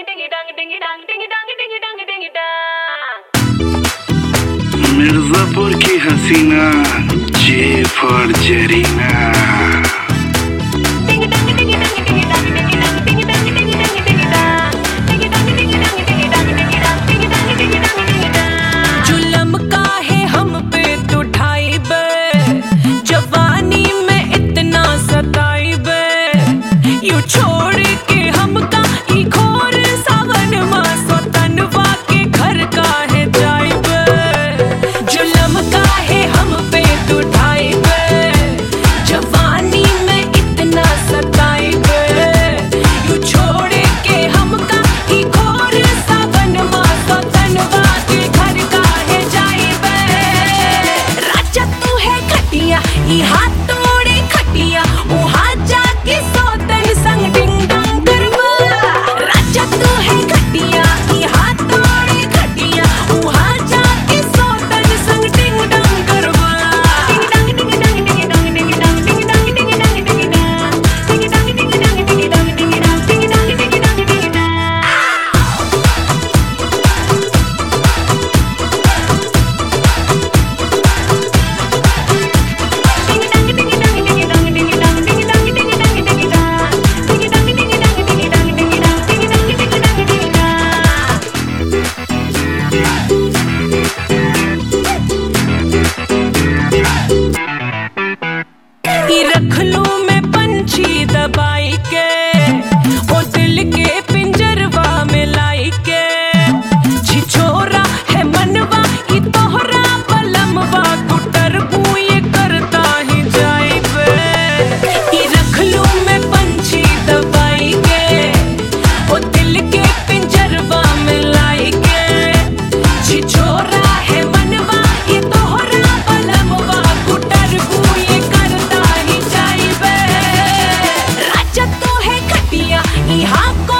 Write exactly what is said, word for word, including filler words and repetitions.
मिर्जापुर की हसीना J for जरीना। जुल्म का है हम पे तो ढाई बे, जवानी में इतना सताई बे, यू छोड़ के हम का ई घोर सावन मासो तनवा के घर का है जाई बे। जुल्म का है हम पे तो ढाई बे, जवानी में इतना सताई बे, यू छोड़ के हम का ई घोर सावन मासो तनवा के घर का है जाई बे। राजा तू है खटिया ई हाथ तोड़े खटिया, ओ हाथ जाके सौतन संग डिंग डंग करवा। राजा तू है खटिया ई हाथ तोड़े खटिया, ओ हाथ जाके सौतन संग डिंग डंग करवा। डिंग डंग डिंग डंग डिंग डंग डिंग डंग डिंग डंग डिंग डंग डिंग डंग डिंग डंग डिंग डंग डिंग डंग डिंग डंग डिंग डंग डिंग डंग। रख लूं मैं पंछी दबाई के, ओ दिल के पिंजरवा में लाई के, छिछोरा है मनवा ई तोहरा बलमवा, कुटर ये करता ही जाई बे। ई रख लूं मैं पंछी दबाई के, ओ दिल के पिंजरवा में लाई के, छिछोरा है मनवा ई तोहरा बलमवा, कुटर ये करता ही जाई बे। राजा तो है खटिया ई हाँ